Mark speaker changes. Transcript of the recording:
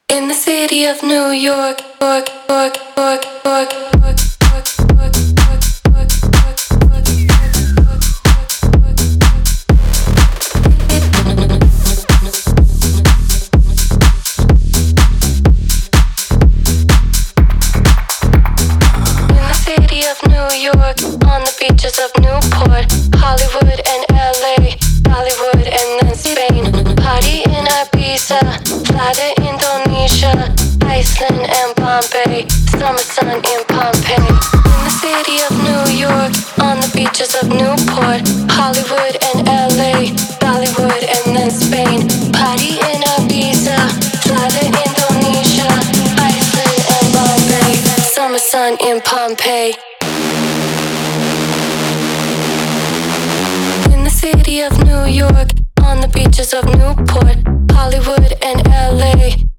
Speaker 1: In the city of New York, York, York, York, York, York, York, York, York, York, in the city of New York, on the beaches of Newport, Hollywood and LA, Bollywood and then Spain, party in Ibiza, fly to Indonesia, Iceland and Bombay, summer sun in Pompeii. In the city of New York, on the beaches of Newport, Hollywood and LA, Bollywood and then Spain, party in Ibiza, fly to Indonesia, Iceland and Bombay, summer sun in Pompeii. In the city of New York, on the beaches of Newport, Hollywood and LA,